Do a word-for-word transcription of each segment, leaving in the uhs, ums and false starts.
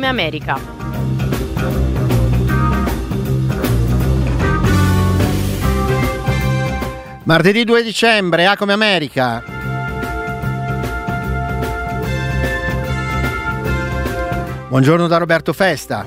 come America. Martedì due dicembre, A come America. Buongiorno da Roberto Festa.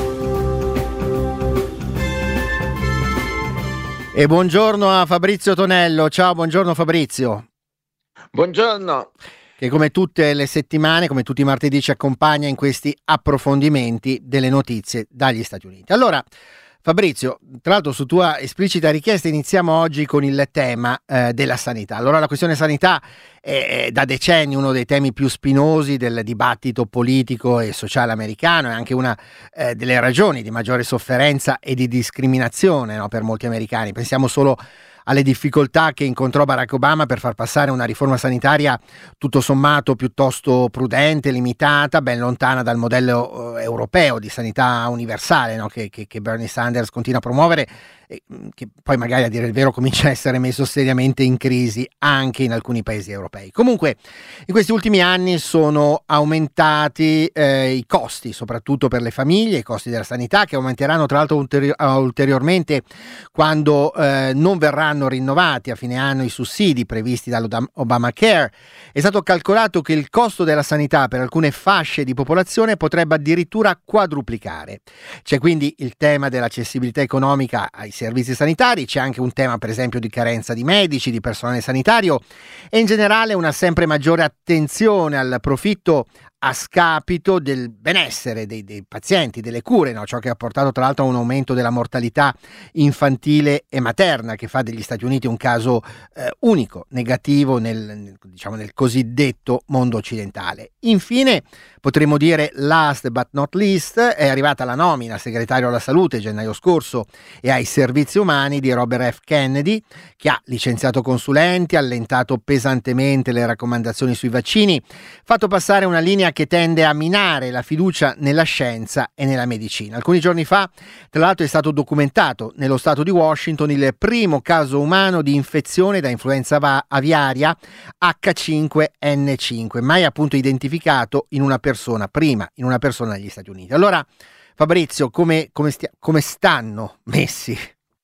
E buongiorno a Fabrizio Tonello. Ciao, buongiorno Fabrizio. Buongiorno. Che come tutte le settimane, come tutti i martedì, ci accompagna in questi approfondimenti delle notizie dagli Stati Uniti. Allora, Fabrizio, tra l'altro su tua esplicita richiesta iniziamo oggi con il tema eh, della sanità. Allora, la questione sanità è, è da decenni uno dei temi più spinosi del dibattito politico e sociale americano, è anche una eh, delle ragioni di maggiore sofferenza e di discriminazione, no, per molti americani. Pensiamo solo alle difficoltà che incontrò Barack Obama per far passare una riforma sanitaria tutto sommato piuttosto prudente, limitata, ben lontana dal modello eh, europeo di sanità universale, no? che, che, che Bernie Sanders continua a promuovere e che poi magari, a dire il vero, comincia a essere messo seriamente in crisi anche in alcuni paesi europei. Comunque in questi ultimi anni sono aumentati eh, i costi, soprattutto per le famiglie, i costi della sanità, che aumenteranno tra l'altro ulteri- ulteriormente quando eh, non verranno rinnovati a fine anno i sussidi previsti dall'Obamacare. È stato calcolato che il costo della sanità per alcune fasce di popolazione potrebbe addirittura quadruplicare. C'è quindi il tema dell'accessibilità economica ai servizi sanitari, c'è anche un tema per esempio di carenza di medici, di personale sanitario e in generale una sempre maggiore attenzione al profitto a scapito del benessere dei, dei pazienti, delle cure, no? Ciò che ha portato tra l'altro a un aumento della mortalità infantile e materna, che fa degli Stati Uniti un caso eh, unico, negativo nel, nel, diciamo, nel cosiddetto mondo occidentale. Infine, potremmo dire last but not least, è arrivata la nomina al segretario alla salute gennaio scorso e ai servizi umani di Robert F. Kennedy, che ha licenziato consulenti, allentato pesantemente le raccomandazioni sui vaccini, fatto passare una linea che tende a minare la fiducia nella scienza e nella medicina. Alcuni giorni fa, tra l'altro, è stato documentato nello stato di Washington il primo caso umano di infezione da influenza va- aviaria acca cinque enne cinque, mai appunto identificato in una persona, prima in una persona negli Stati Uniti. Allora, Fabrizio, come, come, stia- come stanno messi?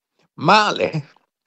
Male.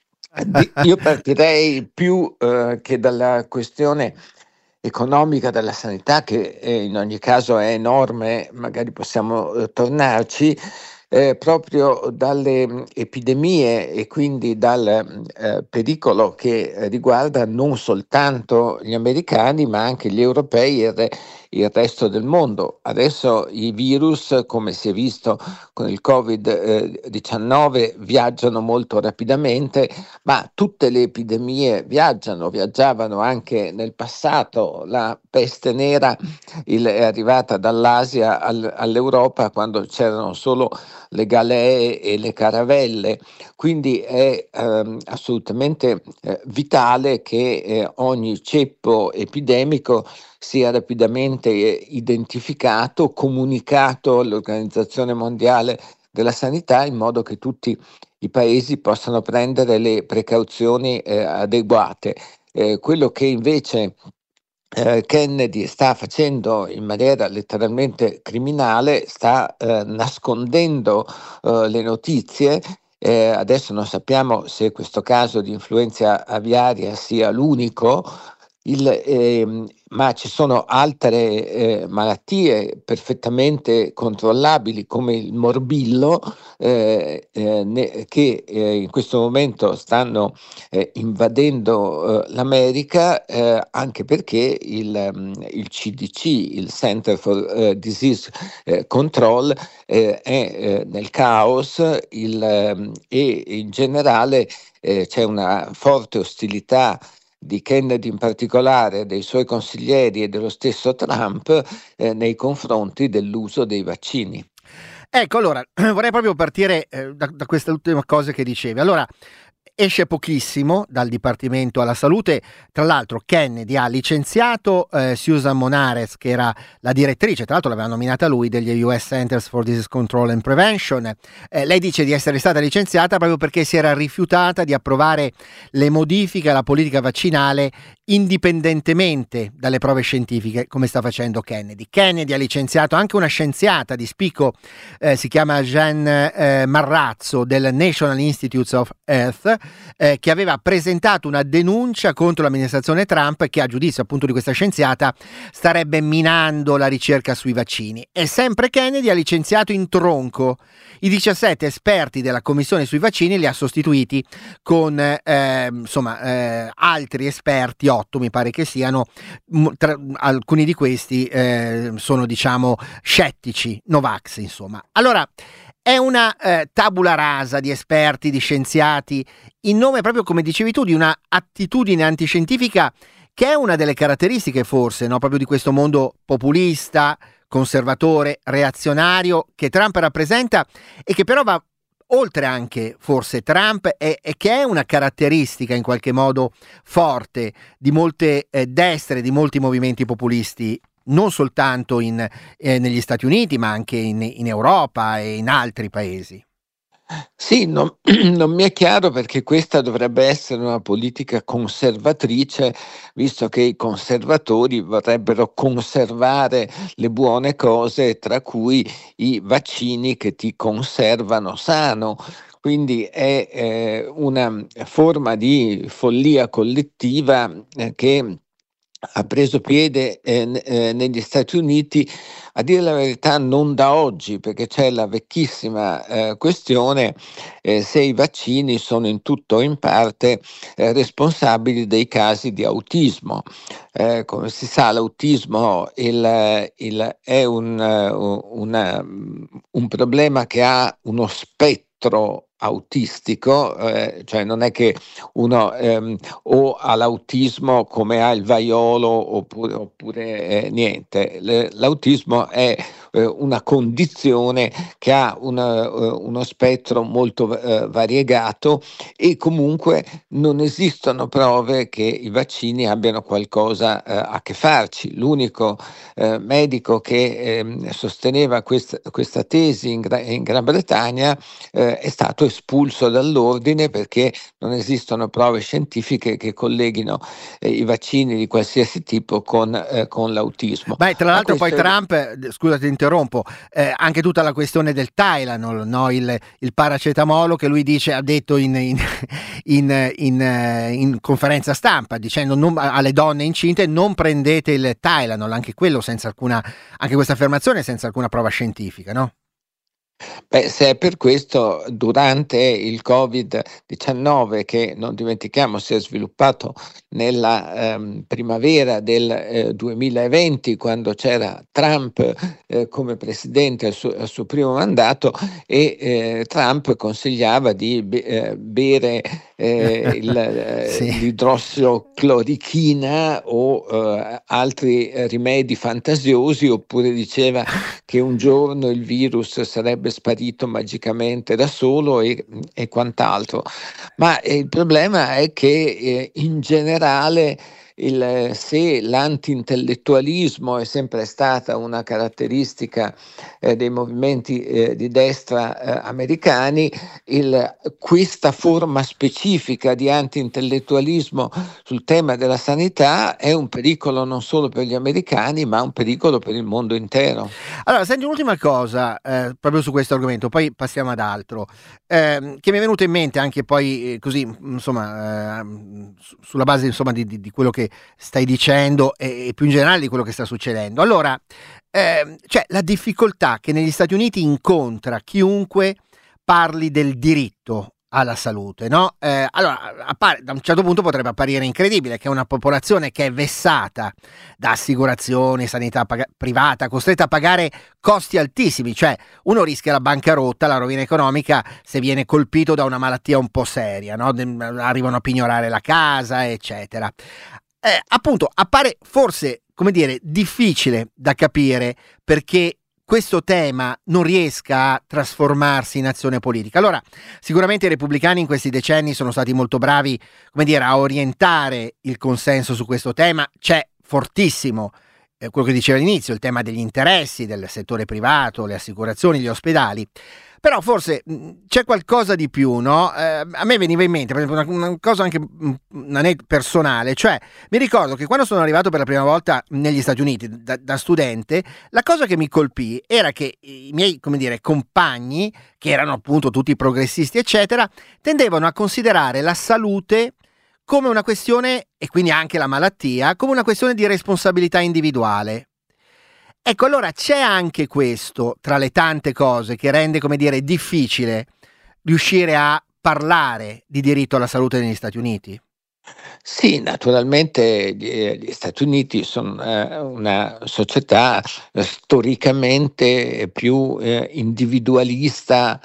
Io partirei più eh, che dalla questione economica della sanità, che eh, in ogni caso è enorme, magari possiamo eh, tornarci, eh, proprio dalle mh, epidemie e quindi dal eh, pericolo che eh, riguarda non soltanto gli americani ma anche gli europei e il, re- il resto del mondo. Adesso i virus, come si è visto con il covid diciannove, viaggiano molto rapidamente, ma tutte le epidemie viaggiano, viaggiavano anche nel passato. La peste nera il, è arrivata dall'Asia al, all'Europa quando c'erano solo le galee e le caravelle, quindi è ehm, assolutamente eh, vitale che eh, ogni ceppo epidemico sia rapidamente eh, identificato, comunicato all'Organizzazione Mondiale della Sanità, in modo che tutti i paesi possano prendere le precauzioni eh, adeguate. Eh, quello che invece eh, Kennedy sta facendo in maniera letteralmente criminale, sta eh, nascondendo eh, le notizie. Eh, adesso non sappiamo se questo caso di influenza aviaria sia l'unico, il, ehm, ma ci sono altre eh, malattie perfettamente controllabili come il morbillo eh, eh, ne, che eh, in questo momento stanno eh, invadendo eh, l'America, eh, anche perché il, um, il C D C, il Center for eh, Disease eh, Control, eh, è eh, nel caos il, um, e in generale eh, c'è una forte ostilità di Kennedy in particolare, dei suoi consiglieri e dello stesso Trump eh, nei confronti dell'uso dei vaccini. Ecco, allora vorrei proprio partire eh, da, da queste ultime cose che dicevi. Allora, esce pochissimo dal Dipartimento alla Salute. Tra l'altro Kennedy ha licenziato eh, Susan Monares, che era la direttrice, tra l'altro l'aveva nominata lui, degli U S Centers for Disease Control and Prevention. Eh, lei dice di essere stata licenziata proprio perché si era rifiutata di approvare le modifiche alla politica vaccinale indipendentemente dalle prove scientifiche, come sta facendo Kennedy. Kennedy ha licenziato anche una scienziata di spicco, eh, si chiama Jeanne eh, Marrazzo, del National Institutes of Health, eh, che aveva presentato una denuncia contro l'amministrazione Trump, che a giudizio appunto di questa scienziata starebbe minando la ricerca sui vaccini. E sempre Kennedy ha licenziato in tronco i diciassette esperti della commissione sui vaccini, li ha sostituiti con eh, insomma eh, altri esperti, otto mi pare che siano. Tra, alcuni di questi eh, sono diciamo scettici, Novax insomma. Allora è una eh, tabula rasa di esperti, di scienziati, in nome proprio, come dicevi tu, di una attitudine antiscientifica che è una delle caratteristiche forse, no, proprio di questo mondo populista, conservatore, reazionario che Trump rappresenta, e che però va oltre anche forse Trump, e, e che è una caratteristica in qualche modo forte di molte eh, destre, di molti movimenti populisti, non soltanto in, eh, negli Stati Uniti, ma anche in, in Europa e in altri paesi. Sì, non, non mi è chiaro perché questa dovrebbe essere una politica conservatrice, visto che i conservatori vorrebbero conservare le buone cose, tra cui i vaccini che ti conservano sano. Quindi è eh, una forma di follia collettiva eh, che ha preso piede eh, n- eh, negli Stati Uniti, a dire la verità non da oggi, perché c'è la vecchissima eh, questione eh, se i vaccini sono in tutto o in parte eh, responsabili dei casi di autismo. Eh, come si sa, l'autismo il, il, è un, uh, una, un problema che ha uno spettro autistico, eh, cioè non è che uno ehm, o ha l'autismo come ha il vaiolo oppure, oppure eh, niente. Le, l'autismo è eh, una condizione che ha una, uh, uno spettro molto eh, variegato, e comunque non esistono prove che i vaccini abbiano qualcosa eh, a che farci. L'unico eh, medico che eh, sosteneva questa, questa tesi in, Gra- in Gran Bretagna eh, è stato espulso dall'ordine perché non esistono prove scientifiche che colleghino eh, i vaccini di qualsiasi tipo con, eh, con l'autismo. Beh, tra l'altro poi è... Trump, scusa ti interrompo, eh, anche tutta la questione del Tylenol, no? il, il paracetamolo, che lui dice, ha detto in, in, in, in, in conferenza stampa, dicendo non, alle donne incinte non prendete il Tylenol, anche quello senza alcuna, anche questa affermazione senza alcuna prova scientifica, no? Beh, se è per questo, durante il covid diciannove, che non dimentichiamo si è sviluppato nella ehm, primavera del eh, duemilaventi, quando c'era Trump eh, come presidente al suo, al suo primo mandato, e eh, Trump consigliava di be- eh, bere eh, il, eh, Sì. l'idrossoclorichina o eh, altri eh, rimedi fantasiosi, oppure diceva che un giorno il virus sarebbe sparito magicamente da solo e, e quant'altro. Ma eh, il problema è che eh, in generale il, se l'anti-intellettualismo è sempre stata una caratteristica eh, dei movimenti eh, di destra eh, americani, il, questa forma specifica di anti-intellettualismo sul tema della sanità è un pericolo non solo per gli americani, ma un pericolo per il mondo intero. Allora, senti, un'ultima cosa eh, proprio su questo argomento, poi passiamo ad altro, eh, che mi è venuto in mente anche poi eh, così, insomma, eh, su- sulla base insomma di, di- di quello che stai dicendo e, e più in generale di quello che sta succedendo. Allora, ehm, c'è la difficoltà che negli Stati Uniti incontra chiunque parli del diritto alla salute, no? Eh, allora, appare, da un certo punto potrebbe apparire incredibile che una popolazione che è vessata da assicurazioni, sanità paga- privata, costretta a pagare costi altissimi, cioè uno rischia la bancarotta, la rovina economica se viene colpito da una malattia un po' seria, no? De- arrivano a pignorare la casa, eccetera. Eh, appunto, appare forse, come dire, difficile da capire perché questo tema non riesca a trasformarsi in azione politica. Allora, sicuramente i repubblicani in questi decenni sono stati molto bravi, come dire, a orientare il consenso su questo tema. C'è fortissimo eh, quello che diceva all'inizio, il tema degli interessi del settore privato, le assicurazioni, gli ospedali. Però forse mh, c'è qualcosa di più, no? Eh, a me veniva in mente, per esempio, una, una cosa anche mh, non è personale, cioè mi ricordo che quando sono arrivato per la prima volta negli Stati Uniti da, da studente, la cosa che mi colpì era che i miei, come dire, compagni, che erano appunto tutti progressisti, eccetera, tendevano a considerare la salute come una questione, e quindi anche la malattia, come una questione di responsabilità individuale. Ecco, allora c'è anche questo tra le tante cose che rende, come dire, difficile riuscire a parlare di diritto alla salute negli Stati Uniti. Sì, naturalmente gli, gli Stati Uniti sono eh, una società eh, storicamente più eh, individualista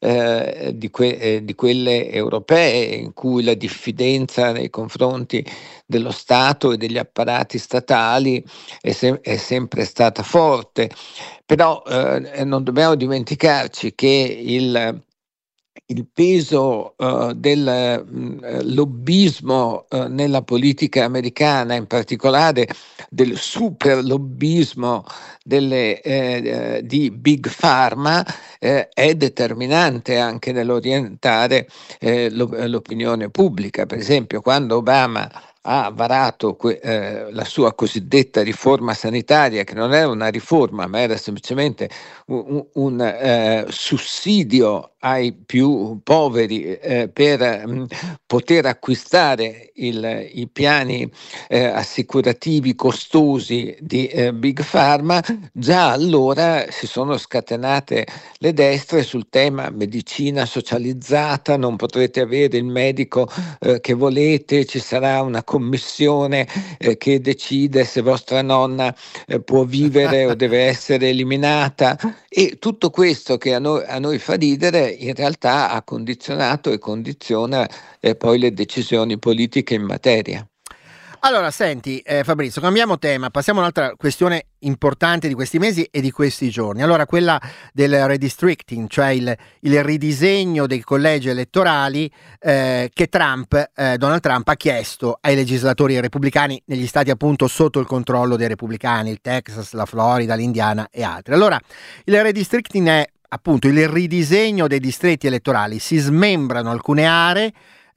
eh, di, que- eh, di quelle europee, in cui la diffidenza nei confronti dello Stato e degli apparati statali è, sem- è sempre stata forte. Però eh, non dobbiamo dimenticarci che il il peso uh, del uh, lobbismo uh, nella politica americana, in particolare del super lobbismo delle, eh, di Big Pharma, eh, è determinante anche nell'orientare eh, l'op- l'opinione pubblica. Per esempio, quando Obama ha varato que- eh, la sua cosiddetta riforma sanitaria, che non era una riforma, ma era semplicemente un, un, un eh, sussidio ai più poveri eh, per mh, poter acquistare il, i piani eh, assicurativi costosi di eh, Big Pharma, già allora si sono scatenate le destre sul tema medicina socializzata, non potrete avere il medico eh, che volete, ci sarà una commissione eh, che decide se vostra nonna eh, può vivere o deve essere eliminata, e tutto questo che a noi, a noi fa ridere in realtà ha condizionato e condiziona eh, poi le decisioni politiche in materia. Allora, senti eh, Fabrizio, cambiamo tema, passiamo a un'altra questione importante di questi mesi e di questi giorni. Allora, quella del redistricting, cioè il, il ridisegno dei collegi elettorali eh, che Trump, eh, Donald Trump ha chiesto ai legislatori repubblicani negli stati appunto sotto il controllo dei repubblicani, il Texas, la Florida, l'Indiana e altri. Allora, il redistricting è appunto il ridisegno dei distretti elettorali, si smembrano alcune aree,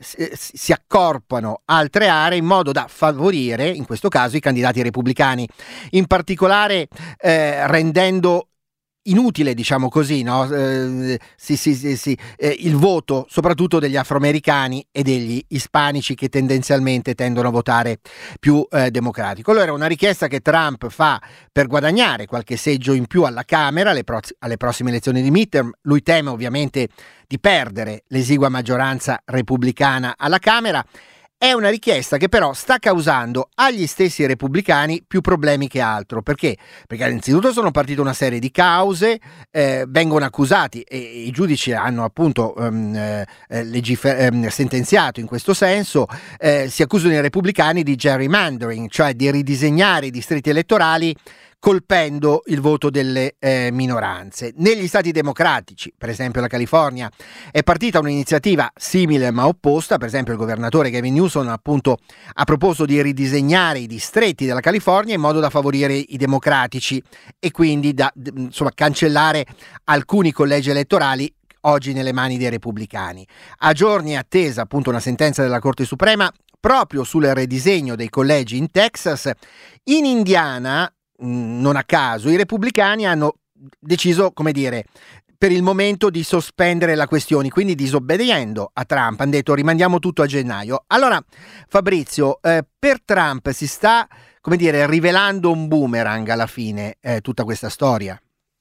si accorpano altre aree in modo da favorire, in questo caso, i candidati repubblicani, in particolare eh, rendendo inutile, diciamo così, no? Eh, sì, sì, sì, sì, eh, il voto soprattutto degli afroamericani e degli ispanici, che tendenzialmente tendono a votare più eh, democratico. Allora, è una richiesta che Trump fa per guadagnare qualche seggio in più alla Camera alle, pro- alle prossime elezioni di midterm. Lui teme ovviamente di perdere l'esigua maggioranza repubblicana alla Camera. È una richiesta che però sta causando agli stessi repubblicani più problemi che altro. Perché? Perché innanzitutto sono partite una serie di cause, eh, vengono accusati e, e i giudici hanno appunto um, eh, legifer- um, sentenziato in questo senso, eh, si accusano i repubblicani di gerrymandering, cioè di ridisegnare i distretti elettorali colpendo il voto delle eh, minoranze. Negli stati democratici, per esempio la California, è partita un'iniziativa simile ma opposta. Per esempio il governatore Gavin Newsom appunto ha proposto di ridisegnare i distretti della California in modo da favorire i democratici e quindi da insomma cancellare alcuni collegi elettorali oggi nelle mani dei repubblicani. A giorni è attesa appunto una sentenza della Corte Suprema proprio sul ridisegno dei collegi in Texas. In Indiana, non a caso, i repubblicani hanno deciso, come dire, per il momento di sospendere la questione, quindi disobbediendo a Trump, hanno detto rimandiamo tutto a gennaio. Allora, Fabrizio, eh, per Trump si sta, come dire, rivelando un boomerang alla fine eh, tutta questa storia.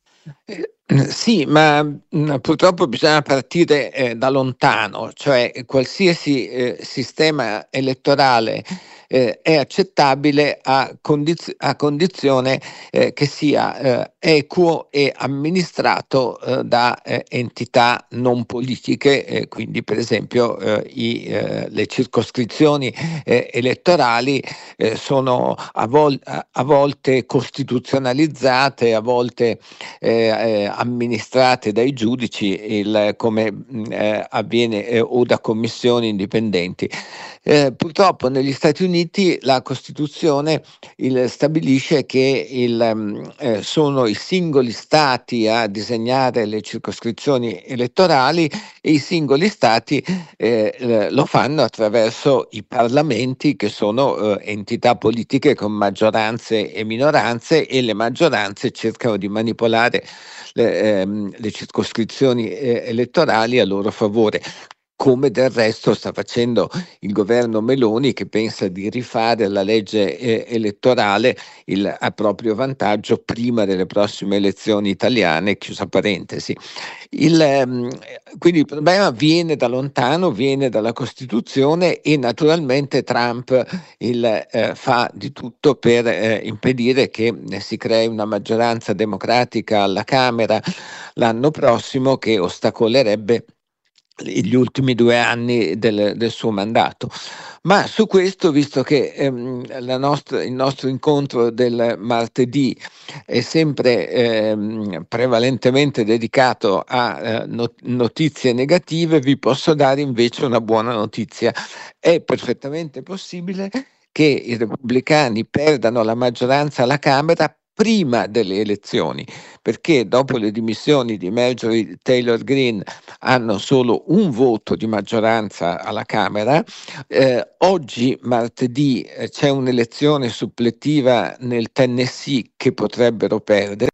Eh, Sì, ma mh, purtroppo bisogna partire eh, da lontano, cioè qualsiasi eh, sistema elettorale eh, è accettabile a, condiz- a condizione eh, che sia eh, equo e amministrato eh, da eh, entità non politiche, eh, quindi per esempio eh, i, eh, le circoscrizioni eh, elettorali eh, sono a, vol- a volte costituzionalizzate, a volte eh, eh, amministrate dai giudici, il, come mh, eh, avviene eh, o da commissioni indipendenti. Eh, purtroppo negli Stati Uniti la Costituzione il, stabilisce che il, um, eh, sono i singoli stati a disegnare le circoscrizioni elettorali e i singoli stati eh, lo fanno attraverso i parlamenti, che sono eh, entità politiche con maggioranze e minoranze, e le maggioranze cercano di manipolare le, ehm, le circoscrizioni eh, elettorali a loro favore, come del resto sta facendo il governo Meloni, che pensa di rifare la legge eh, elettorale il, a proprio vantaggio prima delle prossime elezioni italiane, chiusa parentesi. Il, ehm, quindi il problema viene da lontano, viene dalla Costituzione, e naturalmente Trump il, eh, fa di tutto per eh, impedire che si crei una maggioranza democratica alla Camera l'anno prossimo, che ostacolerebbe gli ultimi due anni del, del suo mandato. Ma su questo, visto che ehm, la nostra, il nostro incontro del martedì è sempre ehm, prevalentemente dedicato a eh, not- notizie negative, vi posso dare invece una buona notizia. È perfettamente possibile che i repubblicani perdano la maggioranza alla Camera prima delle elezioni, perché dopo le dimissioni di Marjorie Taylor Greene hanno solo un voto di maggioranza alla Camera. Eh, oggi, martedì, eh, c'è un'elezione suppletiva nel Tennessee che potrebbero perdere,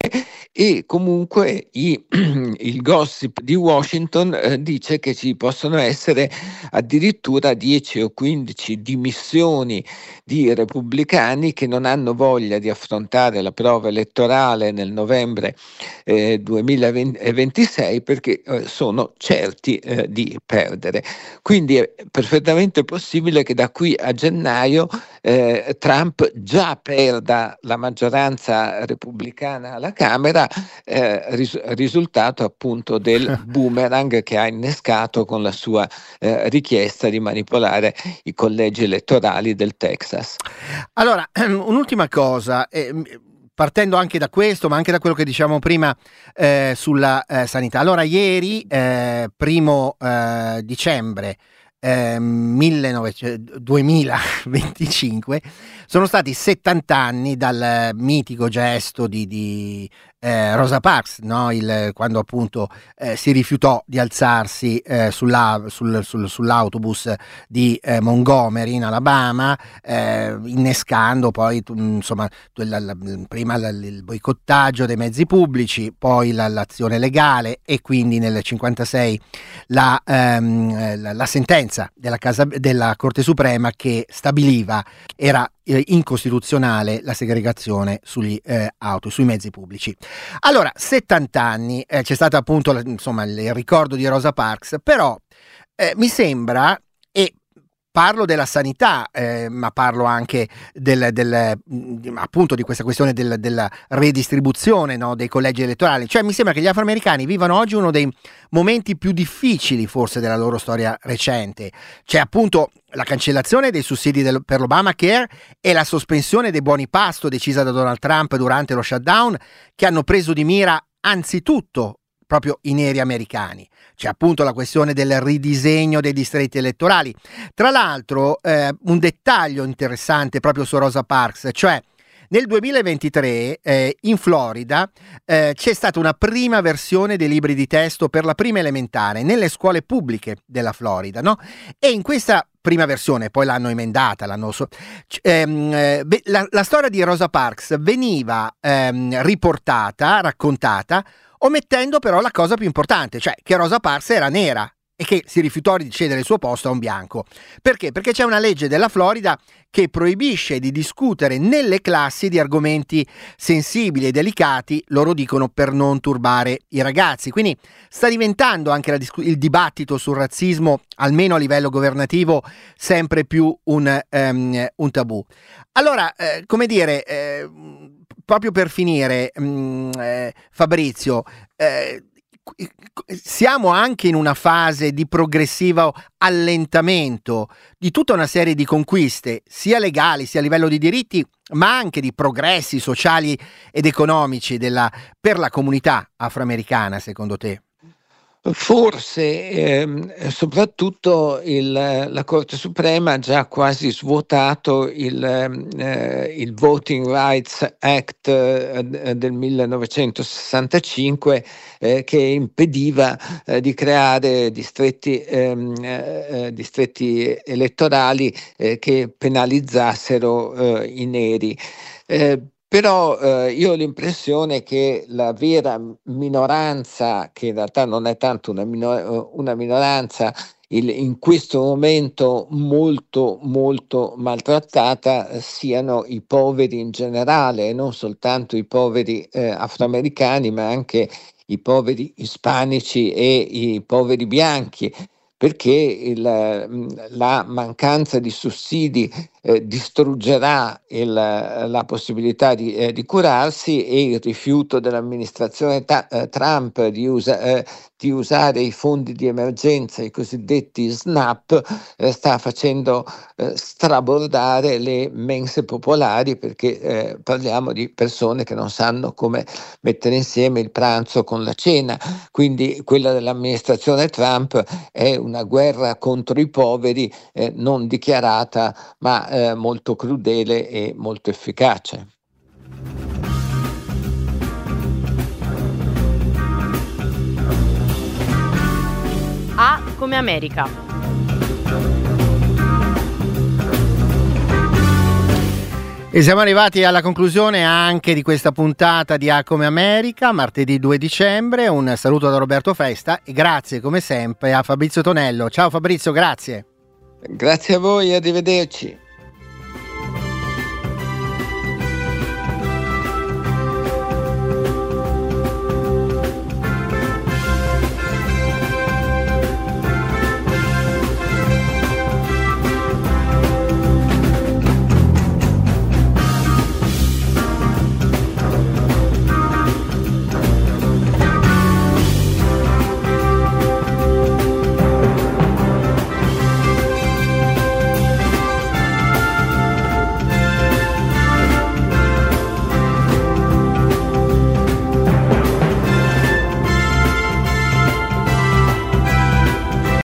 e comunque i, il gossip di Washington eh, dice che ci possono essere addirittura dieci o quindici dimissioni di repubblicani che non hanno voglia di affrontare la prova elettorale nel novembre eh, duemilaventisei, perché eh, sono certi eh, di perdere. Quindi è perfettamente possibile che da qui a gennaio eh, Trump già perda la maggioranza repubblicana alla Camera, eh, ris- risultato appunto del boomerang che ha innescato con la sua eh, richiesta di manipolare i collegi elettorali del Texas. Allora, un'ultima cosa, eh, partendo anche da questo, ma anche da quello che diciamo prima eh, sulla eh, sanità. Allora, ieri, eh, primo eh, dicembre eh, duemilaventicinque, sono stati settanta anni dal mitico gesto di, di eh, Rosa Parks, no? Il, quando appunto eh, si rifiutò di alzarsi eh, sulla, sul, sul, sull'autobus di eh, Montgomery in Alabama, eh, innescando poi insomma la, la, prima la, il boicottaggio dei mezzi pubblici, poi la, l'azione legale, e quindi nel cinquantasei la, ehm, la, la sentenza della, casa, della Corte Suprema che stabiliva era eh, incostituzionale la segregazione sugli eh, auto, sui mezzi pubblici. Allora, settanta anni, eh, c'è stato appunto insomma il ricordo di Rosa Parks, però eh, mi sembra, e parlo della sanità, eh, ma parlo anche del, del, appunto di questa questione del, della redistribuzione, no, dei collegi elettorali. Cioè mi sembra che gli afroamericani vivano oggi uno dei momenti più difficili forse della loro storia recente. C'è appunto la cancellazione dei sussidi del, per l'Obamacare e la sospensione dei buoni pasto decisa da Donald Trump durante lo shutdown, che hanno preso di mira anzitutto proprio i neri americani. C'è appunto la questione del ridisegno dei distretti elettorali. Tra l'altro, eh, un dettaglio interessante proprio su Rosa Parks, cioè nel duemilaventitré eh, in Florida eh, c'è stata una prima versione dei libri di testo per la prima elementare nelle scuole pubbliche della Florida, no? E in questa prima versione, poi l'hanno emendata, l'hanno so- ehm, eh, la, la storia di Rosa Parks veniva ehm, riportata, raccontata, omettendo però la cosa più importante, cioè che Rosa Parks era nera e che si rifiutò di cedere il suo posto a un bianco. Perché? Perché c'è una legge della Florida che proibisce di discutere nelle classi di argomenti sensibili e delicati, loro dicono, per non turbare i ragazzi. Quindi sta diventando anche la discu- il dibattito sul razzismo, almeno a livello governativo, sempre più un, um, un tabù. Allora, eh, come dire, eh, proprio per finire, mh, eh, Fabrizio, eh, siamo anche in una fase di progressivo allentamento di tutta una serie di conquiste, sia legali sia a livello di diritti, ma anche di progressi sociali ed economici della, per la comunità afroamericana, secondo te? Forse, ehm, soprattutto il, la Corte Suprema ha già quasi svuotato il, eh, il Voting Rights Act eh, del millenovecentosessantacinque eh, che impediva eh, di creare distretti, ehm, eh, distretti elettorali eh, che penalizzassero eh, i neri. Eh, Però eh, io ho l'impressione che la vera minoranza, che in realtà non è tanto una, minor- una minoranza, il, in questo momento molto molto maltrattata, siano i poveri in generale, e non soltanto i poveri eh, afroamericani, ma anche i poveri ispanici e i poveri bianchi, perché il, la mancanza di sussidi eh, distruggerà il, la possibilità di, eh, di curarsi, e il rifiuto dell'amministrazione ta- eh, Trump di, usa- eh, di usare i fondi di emergenza, i cosiddetti SNAP, eh, sta facendo eh, strabordare le mense popolari, perché eh, parliamo di persone che non sanno come mettere insieme il pranzo con la cena. Quindi quella dell'amministrazione Trump è una guerra contro i poveri eh, non dichiarata, ma eh, molto crudele e molto efficace. A come America. E siamo arrivati alla conclusione anche di questa puntata di A come America, martedì due dicembre. Un saluto da Roberto Festa e grazie come sempre a Fabrizio Tonello. Ciao Fabrizio, grazie. Grazie a voi, arrivederci.